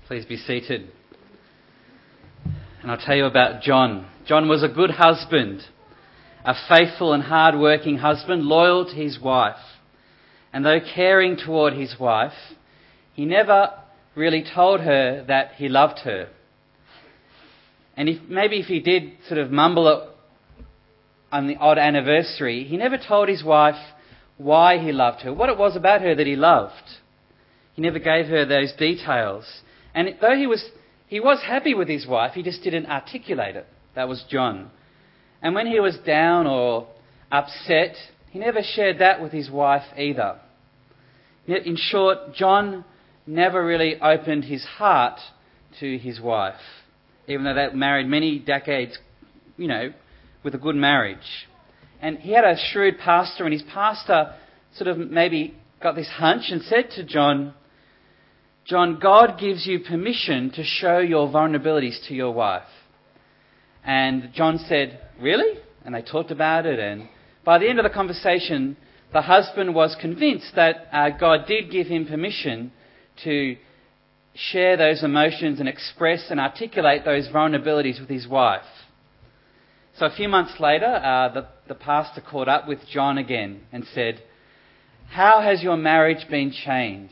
Please be seated. And I'll tell you about John. John was a good husband, a faithful and hard-working husband, loyal to his wife. And though caring toward his wife, he never really told her that he loved her. And if he did sort of mumble it on the odd anniversary, he never told his wife why he loved her, what it was about her that he loved. He never gave her those details. And though he was happy with his wife, he just didn't articulate it. That was John. And when he was down or upset, he never shared that with his wife either. In short, John never really opened his heart to his wife, even though they married many decades, with a good marriage. And he had a shrewd pastor, and his pastor sort of maybe got this hunch and said to John, God gives you permission to show your vulnerabilities to your wife. And John said, really? And they talked about it, and by the end of the conversation, the husband was convinced that God did give him permission to share those emotions and express and articulate those vulnerabilities with his wife. So a few months later, the pastor caught up with John again and said, how has your marriage been changed?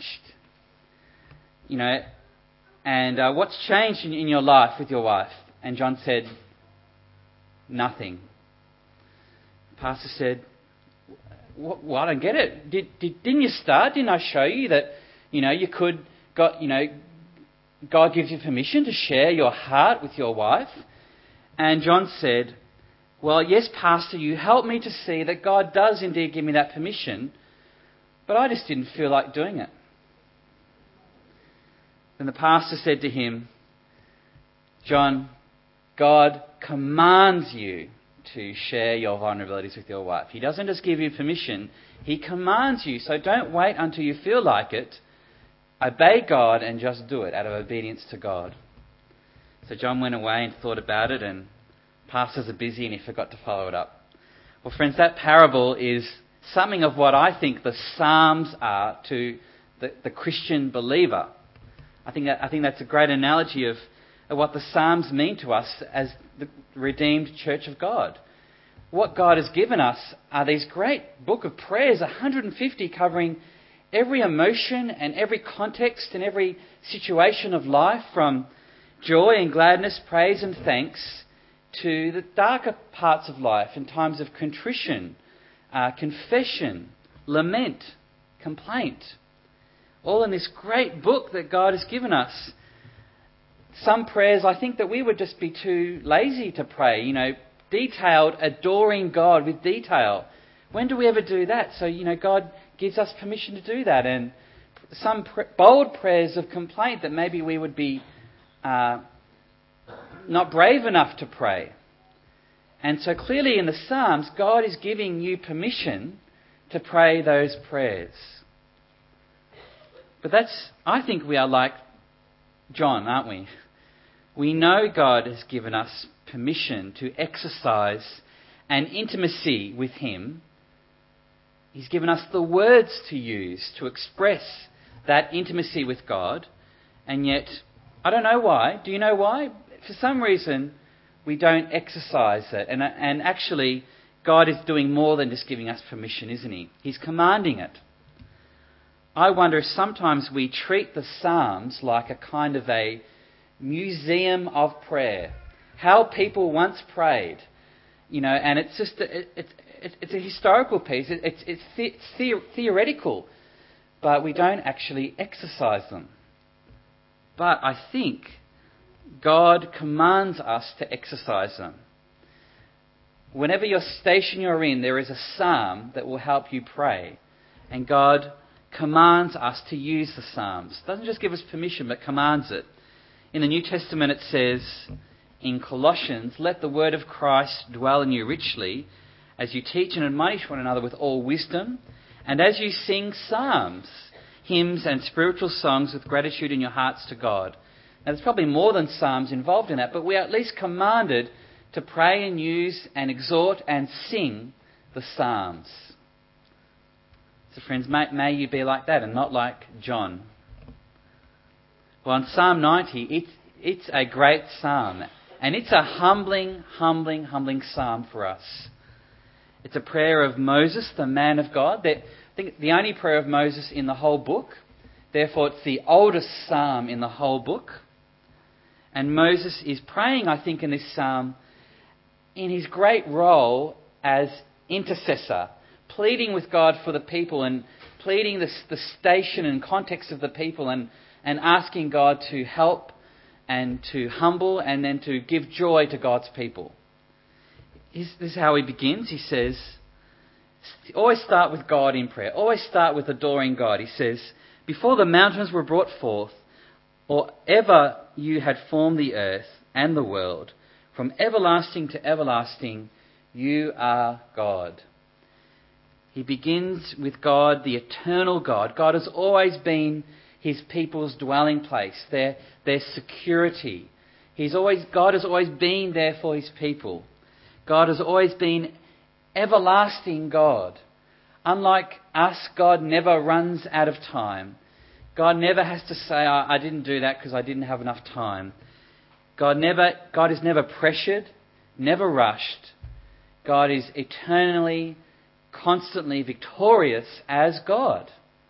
And what's changed in your life with your wife? And John said, nothing. The pastor said, well, I don't get it. Didn't you start? Didn't I show you that, you could, God gives you permission to share your heart with your wife? And John said, well, yes, Pastor, you helped me to see that God does indeed give me that permission, but I just didn't feel like doing it. Then the pastor said to him, John, God commands you to share your vulnerabilities with your wife. He doesn't just give you permission, He commands you. So don't wait until you feel like it. Obey God and just do it out of obedience to God. So John went away and thought about it, and pastors are busy and he forgot to follow it up. Well, friends, that parable is something of what I think the Psalms are to the Christian believer. I think that's a great analogy of what the Psalms mean to us as the redeemed church of God. What God has given us are these great book of prayers, 150 covering every emotion and every context and every situation of life, from joy and gladness, praise and thanks, to the darker parts of life in times of contrition, confession, lament, complaint. All in this great book that God has given us. Some prayers I think that we would just be too lazy to pray, detailed, adoring God with detail. When do we ever do that? So, God gives us permission to do that. And some bold prayers of complaint that maybe we would be not brave enough to pray. And so clearly in the Psalms, God is giving you permission to pray those prayers. But I think we are like John, aren't we? We know God has given us permission to exercise an intimacy with Him. He's given us the words to use to express that intimacy with God. And yet, I don't know why. Do you know why? For some reason, we don't exercise it. And actually, God is doing more than just giving us permission, isn't He? He's commanding it. I wonder if sometimes we treat the Psalms like a kind of a museum of prayer. How people once prayed, and it's just it's a historical piece. It's theoretical, but we don't actually exercise them. But I think God commands us to exercise them. Whenever your station you're in, there is a psalm that will help you pray, and God commands us to use the Psalms. Doesn't just give us permission, but commands it. In the New Testament it says in Colossians, let the word of Christ dwell in you richly, as you teach and admonish one another with all wisdom, and as you sing psalms, hymns and spiritual songs with gratitude in your hearts to God. Now there's probably more than psalms involved in that, but we are at least commanded to pray and use and exhort and sing the psalms. So friends, may you be like that and not like John. Well, in Psalm 90, it's a great psalm. And it's a humbling psalm for us. It's a prayer of Moses, the man of God. I think the only prayer of Moses in the whole book. Therefore, it's the oldest psalm in the whole book. And Moses is praying, I think, in this psalm in his great role as intercessor, pleading with God for the people and pleading the station and context of the people and asking God to help and to humble and then to give joy to God's people. This is how he begins. He says, always start with God in prayer. Always start with adoring God. He says, before the mountains were brought forth, or ever you had formed the earth and the world, from everlasting to everlasting, you are God. He begins with God, the eternal God. God has always been his people's dwelling place, their security. God has always been there for his people. God has always been everlasting God. Unlike us, God never runs out of time. God never has to say, I didn't do that because I didn't have enough time. God is never pressured, never rushed. God is eternally, constantly victorious as God.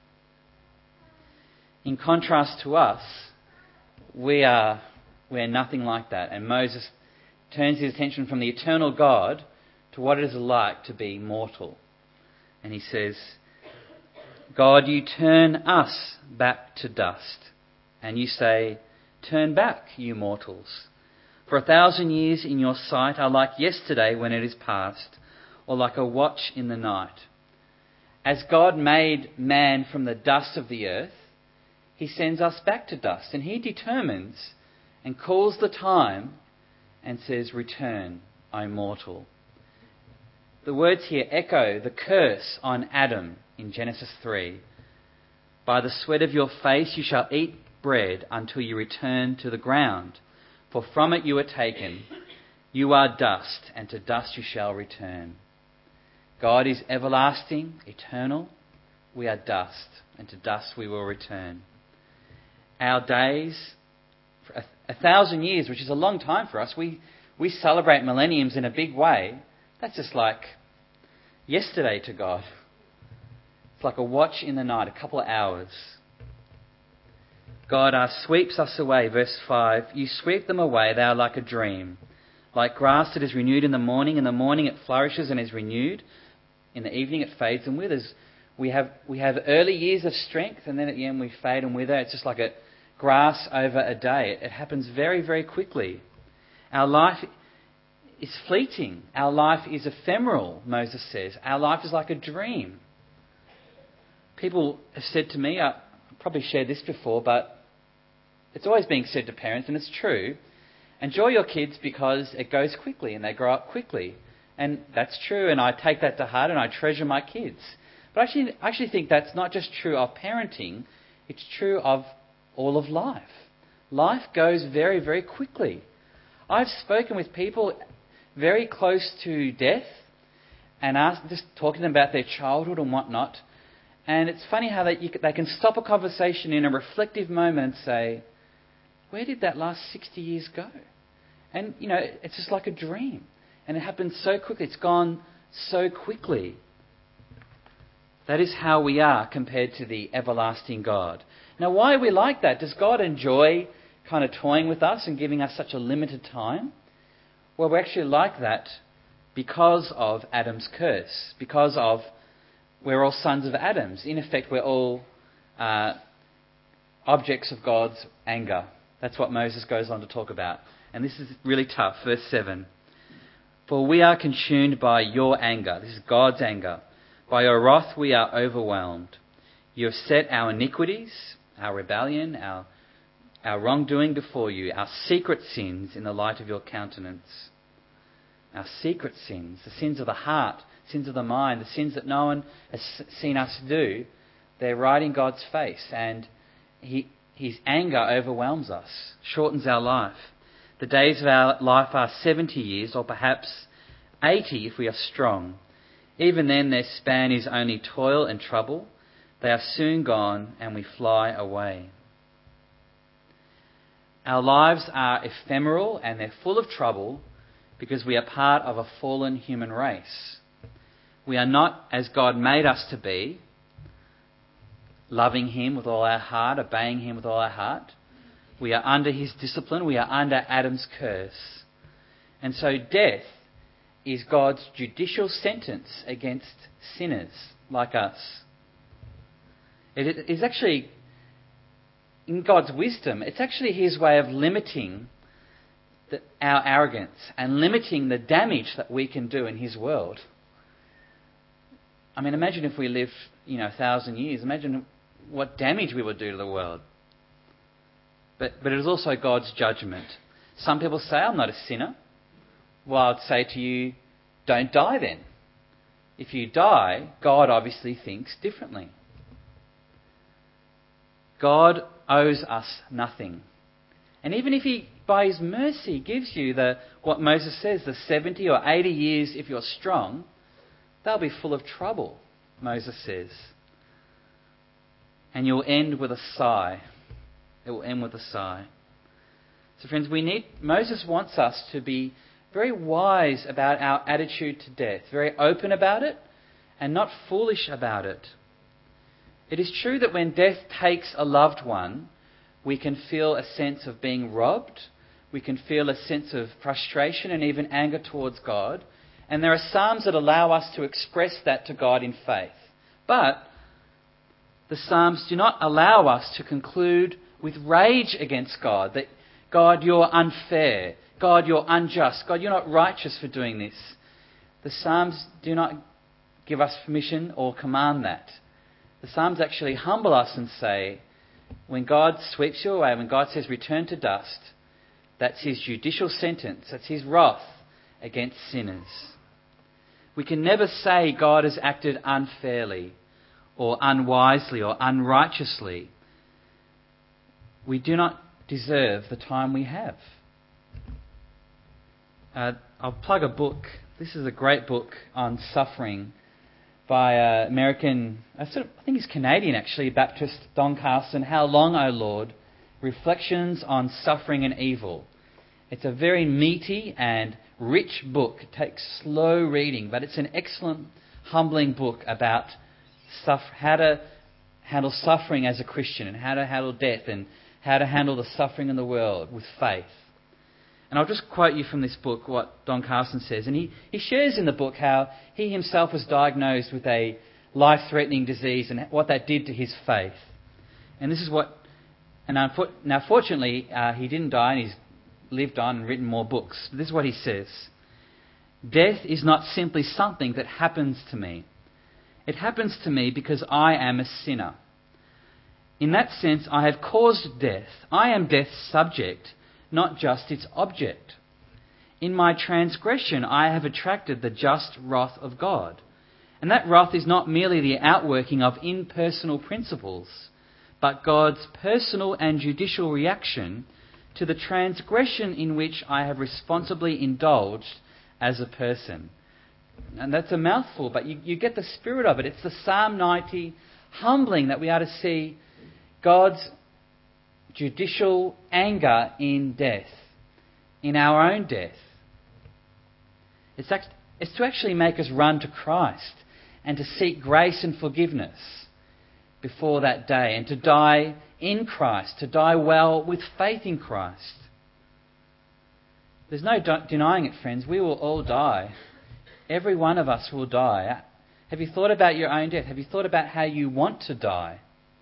In contrast to us, we're nothing like that. And Moses turns his attention from the eternal God to what it is like to be mortal. And he says, God, you turn us back to dust. And you say, turn back, you mortals. For 1,000 years in your sight are like yesterday when it is past, or like a watch in the night. As God made man from the dust of the earth, he sends us back to dust, and he determines and calls the time and says, return, O mortal. The words here echo the curse on Adam in Genesis 3. By the sweat of your face you shall eat bread until you return to the ground, for from it you are taken. You are dust, and to dust you shall return. God is everlasting, eternal. We are dust, and to dust we will return. Our days, for 1,000 years, which is a long time for us, we celebrate millenniums in a big way. That's just like yesterday to God. It's like a watch in the night, a couple of hours. God sweeps us away, verse 5. You sweep them away, they are like a dream. Like grass that is renewed in the morning it flourishes and is renewed. In the evening it fades and withers. We have early years of strength, and then at the end we fade and wither. It's just like a grass over a day. It happens very, very quickly. Our life is fleeting. Our life is ephemeral, Moses says. Our life is like a dream. People have said to me, I've probably shared this before, but it's always being said to parents, and it's true, enjoy your kids because it goes quickly and they grow up quickly. And that's true, and I take that to heart and I treasure my kids. But I actually think that's not just true of parenting, it's true of all of life. Life goes very, very quickly. I've spoken with people very close to death and just talking to them about their childhood and whatnot. And it's funny how they can stop a conversation in a reflective moment and say, where did that last 60 years go? And, it's just like a dream. And it happens so quickly. It's gone so quickly. That is how we are compared to the everlasting God. Now, why are we like that? Does God enjoy kind of toying with us and giving us such a limited time? Well, we're actually like that because of Adam's curse, because of we're all sons of Adam's. In effect, we're all objects of God's anger. That's what Moses goes on to talk about. And this is really tough. Verse 7. For we are consumed by your anger. This is God's anger. By your wrath we are overwhelmed. You have set our iniquities, our rebellion, our wrongdoing before you, our secret sins in the light of your countenance. Our secret sins, the sins of the heart, sins of the mind, the sins that no one has seen us do, they're right in God's face, and His anger overwhelms us, shortens our life. The days of our life are 70 years, or perhaps 80 if we are strong. Even then their span is only toil and trouble. They are soon gone and we fly away. Our lives are ephemeral and they're full of trouble because we are part of a fallen human race. We are not as God made us to be, loving him with all our heart, obeying him with all our heart. We are under his discipline. We are under Adam's curse. And so death is God's judicial sentence against sinners like us. It is actually, in God's wisdom, it's actually his way of limiting our arrogance and limiting the damage that we can do in his world. I mean, imagine if we lived, 1,000 years. Imagine what damage we would do to the world. But it is also God's judgment. Some people say, I'm not a sinner. Well, I'd say to you, don't die then. If you die, God obviously thinks differently. God owes us nothing. And even if he, by his mercy, gives you what Moses says, the 70 or 80 years if you're strong, they'll be full of trouble, Moses says. And you'll end with a sigh. It will end with a sigh. So friends, Moses wants us to be very wise about our attitude to death, very open about it and not foolish about it. It is true that when death takes a loved one, we can feel a sense of being robbed. We can feel a sense of frustration and even anger towards God. And there are psalms that allow us to express that to God in faith. But the psalms do not allow us to conclude with rage against God, that God, you're unfair. God, you're unjust. God, you're not righteous for doing this. The psalms do not give us permission or command that. The psalms actually humble us and say, when God sweeps you away, when God says return to dust, that's his judicial sentence, that's his wrath against sinners. We can never say God has acted unfairly or unwisely or unrighteously. We do not deserve the time we have. I'll plug a book. This is a great book on suffering by American, I think he's Canadian actually, Baptist Don Carson, How Long, O Lord? Reflections on Suffering and Evil. It's a very meaty and rich book. It takes slow reading, but it's an excellent, humbling book about how to handle suffering as a Christian and how to handle death and how to handle the suffering in the world with faith. And I'll just quote you from this book what Don Carson says. And he shares in the book how he himself was diagnosed with a life-threatening disease and what that did to his faith. And this is what... now fortunately, he didn't die and he's lived on and written more books. But this is what he says. Death is not simply something that happens to me. It happens to me because I am a sinner. In that sense, I have caused death. I am death's subject, not just its object. In my transgression, I have attracted the just wrath of God. And that wrath is not merely the outworking of impersonal principles, but God's personal and judicial reaction to the transgression in which I have responsibly indulged as a person. And that's a mouthful, but you get the spirit of it. It's the Psalm 90 humbling that we are to see God's judicial anger in death, in our own death. It's to actually make us run to Christ and to seek grace and forgiveness before that day and to die in Christ, to die well with faith in Christ. There's no denying it, friends. We will all die. Every one of us will die. Have you thought about your own death? Have you thought about how you want to die?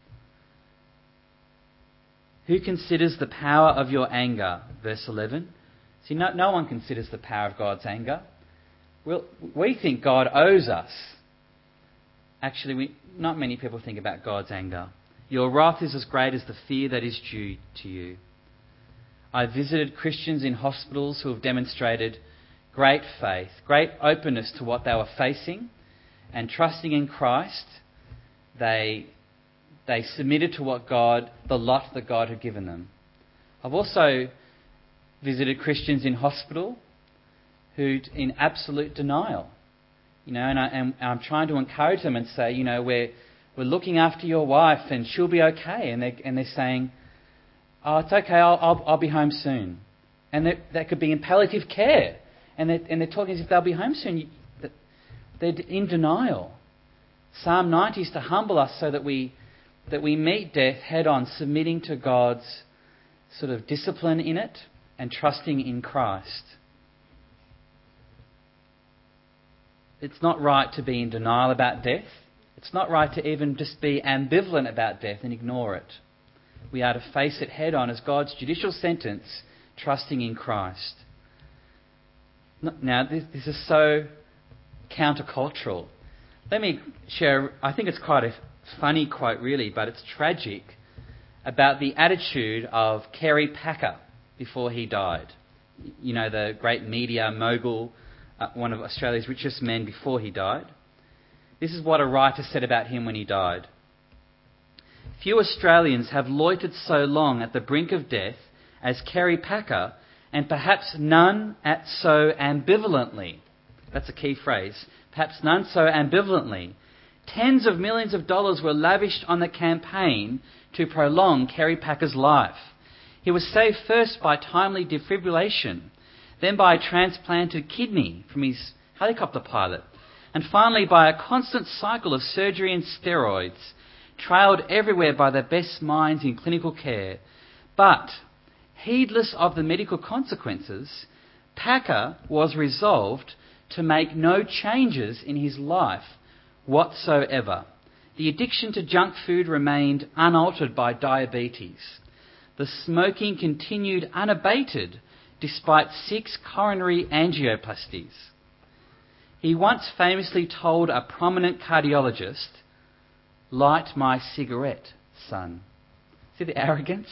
Who considers the power of your anger? Verse 11. See, no one considers the power of God's anger. We think God owes us. Actually, not many people think about God's anger. Your wrath is as great as the fear that is due to you. I visited Christians in hospitals who have demonstrated great faith, great openness to what they were facing, and trusting in Christ, they submitted to the lot that God had given them. I've also visited Christians in hospital who in absolute denial, and I'm trying to encourage them and say, we're looking after your wife and she'll be okay, and they're saying, oh, it's okay, I'll be home soon. And that could be in palliative care. And they're talking as if they'll be home soon. They're in denial. Psalm 90 is to humble us so that we meet death head on, submitting to God's sort of discipline in it and trusting in Christ. It's not right to be in denial about death. It's not right to even just be ambivalent about death and ignore it. We are to face it head on as God's judicial sentence, trusting in Christ. Now, this is so countercultural. Let me share, I think it's quite a funny quote really, but it's tragic, about the attitude of Kerry Packer before he died. You know, the great media mogul, one of Australia's richest men before he died. This is what a writer said about him when he died. Few Australians have loitered so long at the brink of death as Kerry Packer, and perhaps none at so ambivalently. That's a key phrase. Perhaps none so ambivalently. Tens of millions of dollars were lavished on the campaign to prolong Kerry Packer's life. He was saved first by timely defibrillation, then by a transplanted kidney from his helicopter pilot, and finally by a constant cycle of surgery and steroids, trailed everywhere by the best minds in clinical care. But, heedless of the medical consequences, Packer was resolved to make no changes in his life whatsoever. The addiction to junk food remained unaltered by diabetes. The smoking continued unabated despite 6 coronary angioplasties. He once famously told a prominent cardiologist, "Light my cigarette, son." See the arrogance?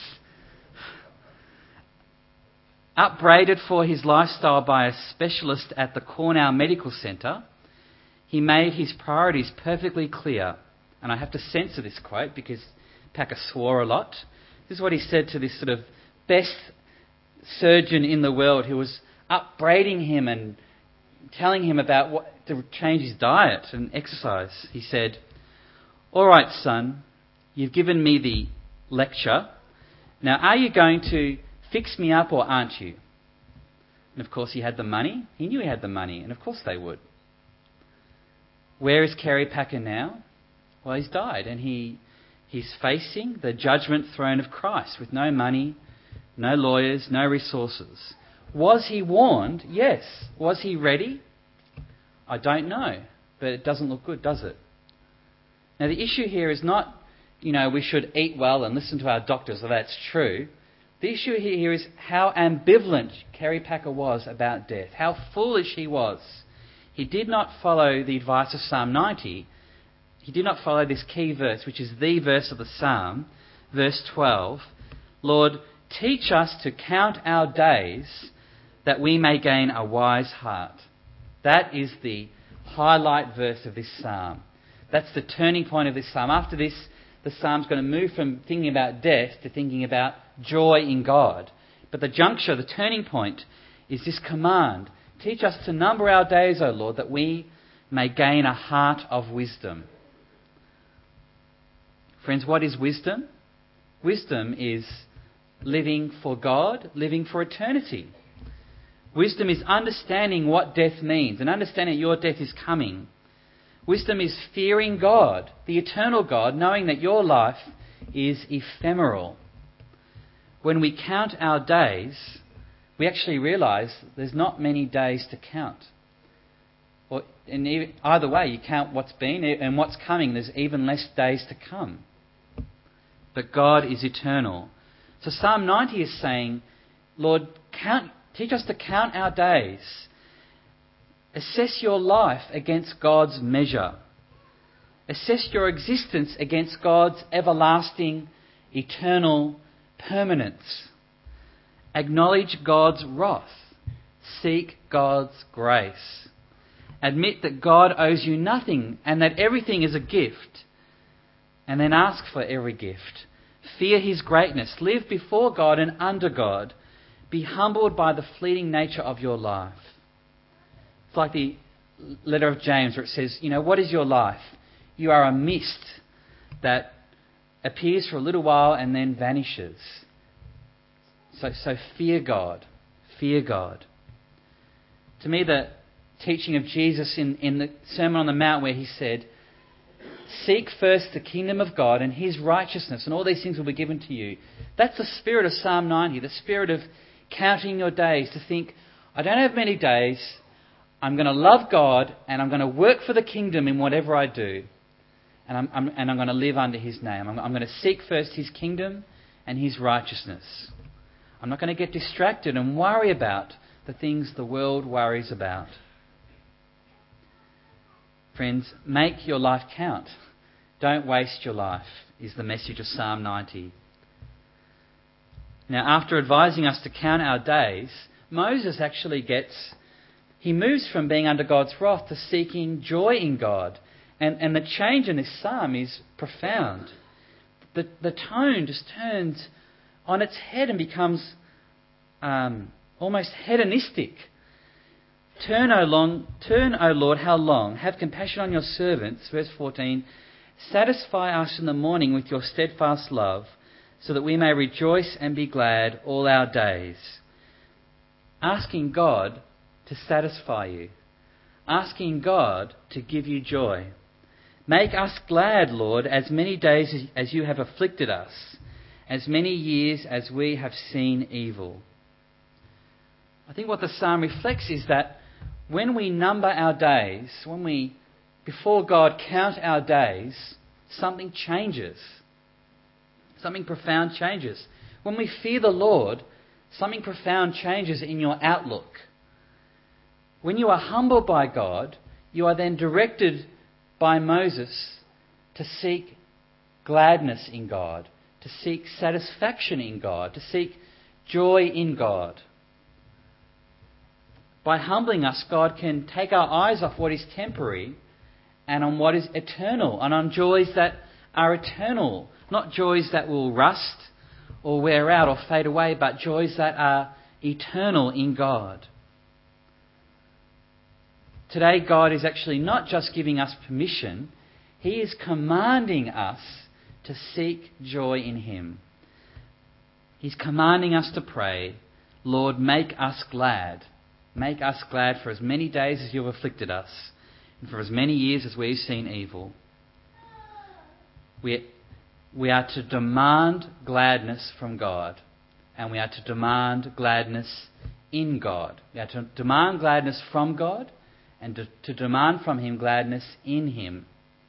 Upbraided for his lifestyle by a specialist at the Cornell Medical Centre, he made his priorities perfectly clear. And I have to censor this quote because Packer swore a lot. This is what he said to this sort of best surgeon in the world who was upbraiding him and telling him about what to change his diet and exercise. He said, "All right, son, you've given me the lecture. Now, are you going to fix me up or aren't you?" And of course he had the money. He knew he had the money, and of course they would. Where is Kerry Packer now? Well, he's died, and he's facing the judgment throne of Christ with no money, no lawyers, no resources. Was he warned? Yes. Was he ready? I don't know, but it doesn't look good, does it? Now the issue here is not, we should eat well and listen to our doctors, well, that's true. The issue here is how ambivalent Kerry Packer was about death, how foolish he was. He did not follow the advice of Psalm 90. He did not follow this key verse, which is the verse of the Psalm, verse 12. Lord, teach us to count our days that we may gain a wise heart. That is the highlight verse of this Psalm. That's the turning point of this Psalm. After this, the Psalm's going to move from thinking about death to thinking about joy in God. But the juncture, the turning point, is this command. Teach us to number our days, O Lord, that we may gain a heart of wisdom. Friends, what is wisdom? Wisdom is living for God, living for eternity. Wisdom is understanding what death means and understanding that your death is coming. Wisdom is fearing God, the eternal God, knowing that your life is ephemeral. When we count our days, we actually realise there's not many days to count. Either way, you count what's been and what's coming, there's even less days to come. But God is eternal. So Psalm 90 is saying, Lord, teach us to count our days. Assess your life against God's measure. Assess your existence against God's everlasting, eternal permanence. Acknowledge God's wrath. Seek God's grace. Admit that God owes you nothing and that everything is a gift. And then ask for every gift. Fear His greatness. Live before God and under God. Be humbled by the fleeting nature of your life. It's like the letter of James where it says, what is your life? You are a mist that appears for a little while and then vanishes. So fear God. Fear God. To me, the teaching of Jesus in the Sermon on the Mount, where he said, seek first the kingdom of God and his righteousness, and all these things will be given to you. That's the spirit of Psalm 90, the spirit of counting your days, to think, I don't have many days, I'm going to love God and I'm going to work for the kingdom in whatever I do. And I'm going to live under his name. I'm going to seek first his kingdom and his righteousness. I'm not going to get distracted and worry about the things the world worries about. Friends, make your life count. Don't waste your life, is the message of Psalm 90. Now, after advising us to count our days, Moses actually he moves from being under God's wrath to seeking joy in God. And the change in this psalm is profound. The tone just turns on its head and becomes almost hedonistic. Turn, O Lord, how long? Have compassion on your servants. Verse 14. Satisfy us in the morning with your steadfast love, so that we may rejoice and be glad all our days. Asking God to satisfy you. Asking God to give you joy. Make us glad, Lord, as many days as you have afflicted us, as many years as we have seen evil. I think what the psalm reflects is that when we number our days, when we, before God, count our days, something changes. Something profound changes. When we fear the Lord, something profound changes in your outlook. When you are humbled by God, you are then directed by Moses to seek gladness in God, to seek satisfaction in God, to seek joy in God. By humbling us, God can take our eyes off what is temporary and on what is eternal, and on joys that are eternal, not joys that will rust or wear out or fade away, but joys that are eternal in God. Today, God is actually not just giving us permission, he is commanding us to seek joy in him. He's commanding us to pray, Lord, make us glad. Make us glad for as many days as you have afflicted us, and for as many years as we've seen evil. We are to demand gladness from God, and we are to demand gladness in God. We are to demand gladness from God, and to demand from him gladness in him.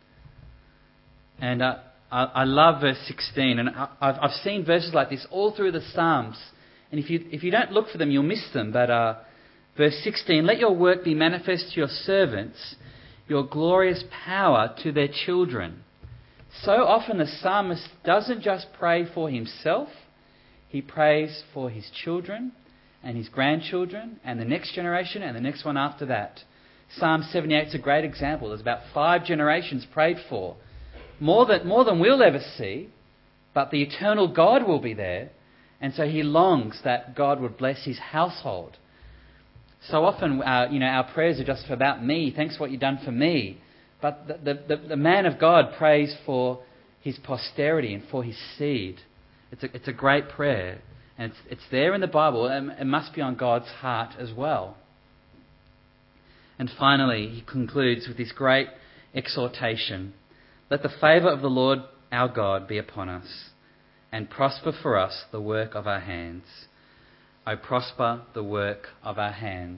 And I love verse 16, and I've seen verses like this all through the Psalms. And if you don't look for them, you'll miss them. But verse 16, let your work be manifest to your servants, your glorious power to their children. So often the psalmist doesn't just pray for himself, he prays for his children and his grandchildren and the next generation and the next one after that. Psalm 78 is a great example. There's about 5 generations prayed for. More than we'll ever see, but the eternal God will be there. And so he longs that God would bless his household. So often, our prayers are just about me. Thanks for what you've done for me. But the man of God prays for his posterity and for his seed. It's a great prayer. And it's there in the Bible. It must be on God's heart as well. And finally, he concludes with this great exhortation. Let the favour of the Lord our God be upon us, and prosper for us the work of our hands. O prosper the work of our hands.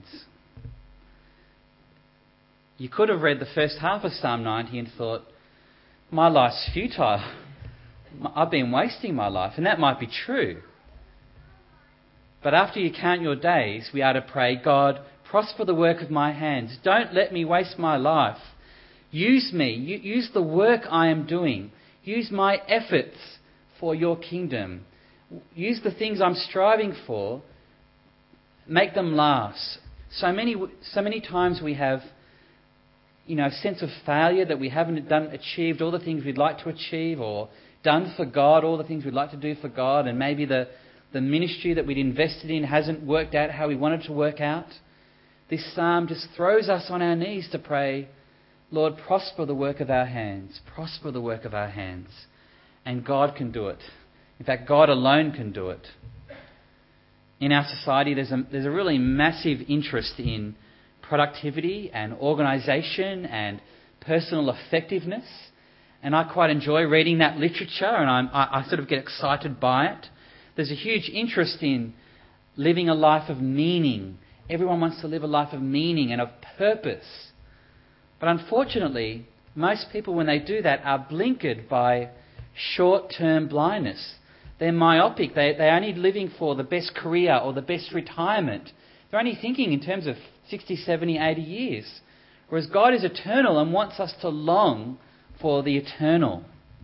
You could have read the first half of Psalm 90 and thought, my life's futile. I've been wasting my life. And that might be true. But after you count your days, we are to pray, God, prosper the work of my hands. Don't let me waste my life. Use me. Use the work I am doing. Use my efforts for your kingdom. Use the things I'm striving for. Make them last. So many times we have, a sense of failure, that we haven't achieved all the things we'd like to achieve, or done for God all the things we'd like to do for God, and maybe the ministry that we'd invested in hasn't worked out how we wanted to work out. This psalm just throws us on our knees to pray, Lord, prosper the work of our hands. Prosper the work of our hands. And God can do it. In fact, God alone can do it. In our society, there's a really massive interest in productivity and organisation and personal effectiveness. And I quite enjoy reading that literature, and I sort of get excited by it. There's a huge interest in living a life of meaning. Everyone wants to live a life of meaning and of purpose. But unfortunately, most people, when they do that, are blinkered by short-term blindness. They're myopic. They're only living for the best career or the best retirement. They're only thinking in terms of 60, 70, 80 years. Whereas God is eternal and wants us to long for the eternal.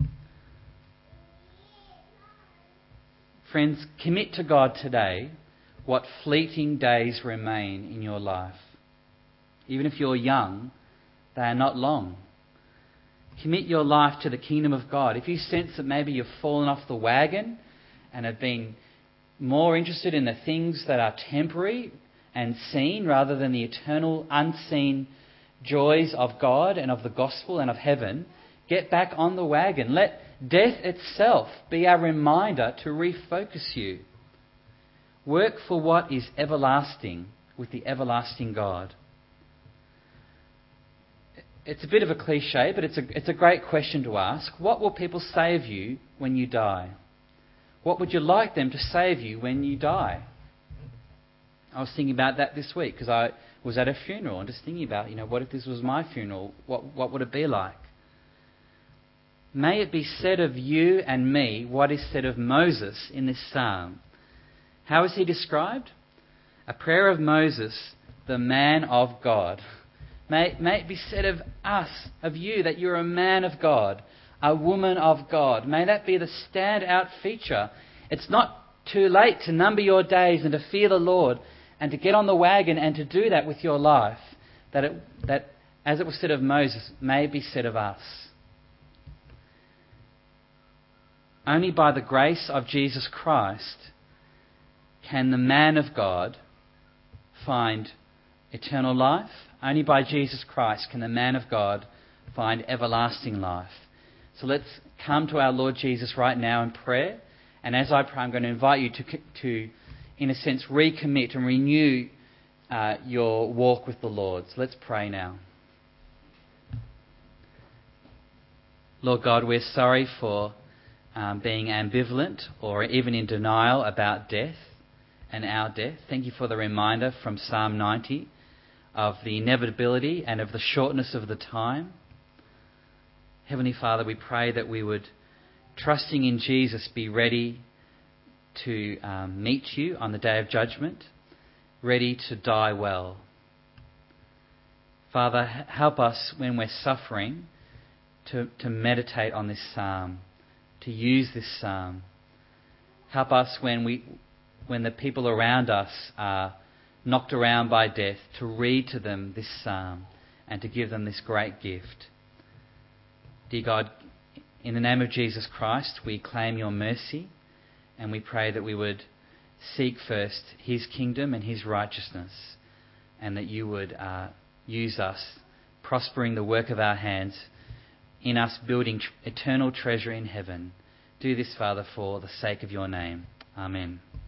Friends, commit to God today what fleeting days remain in your life. Even if you're young, they are not long. Commit your life to the kingdom of God. If you sense that maybe you've fallen off the wagon and have been more interested in the things that are temporary and seen rather than the eternal, unseen joys of God and of the gospel and of heaven, get back on the wagon. Let death itself be a reminder to refocus you. Work for what is everlasting with the everlasting God. It's a bit of a cliche, but it's a great question to ask. What will people say of you when you die? What would you like them to say of you when you die? I was thinking about that this week because I was at a funeral and just thinking about, what if this was my funeral? What would it be like? May it be said of you and me what is said of Moses in this psalm. How is he described? A prayer of Moses, the man of God. May it be said of us, of you, that you're a man of God, a woman of God. May that be the standout feature. It's not too late to number your days and to fear the Lord and to get on the wagon and to do that with your life. That as it was said of Moses, may it be said of us. Only by the grace of Jesus Christ can the man of God find eternal life. Only by Jesus Christ can the man of God find everlasting life. So let's come to our Lord Jesus right now in prayer. And as I pray, I'm going to invite you to in a sense, recommit and renew your walk with the Lord. So let's pray now. Lord God, we're sorry for being ambivalent or even in denial about death and our death. Thank you for the reminder from Psalm 90 of the inevitability and of the shortness of the time. Heavenly Father, we pray that we would, trusting in Jesus, be ready to meet you on the day of judgment, ready to die well. Father, help us when we're suffering to meditate on this psalm, to use this psalm. Help us when the people around us are knocked around by death, to read to them this psalm and to give them this great gift. Dear God, in the name of Jesus Christ, we claim your mercy and we pray that we would seek first his kingdom and his righteousness, and that you would use us, prospering the work of our hands, in us building eternal treasure in heaven. Do this, Father, for the sake of your name. Amen.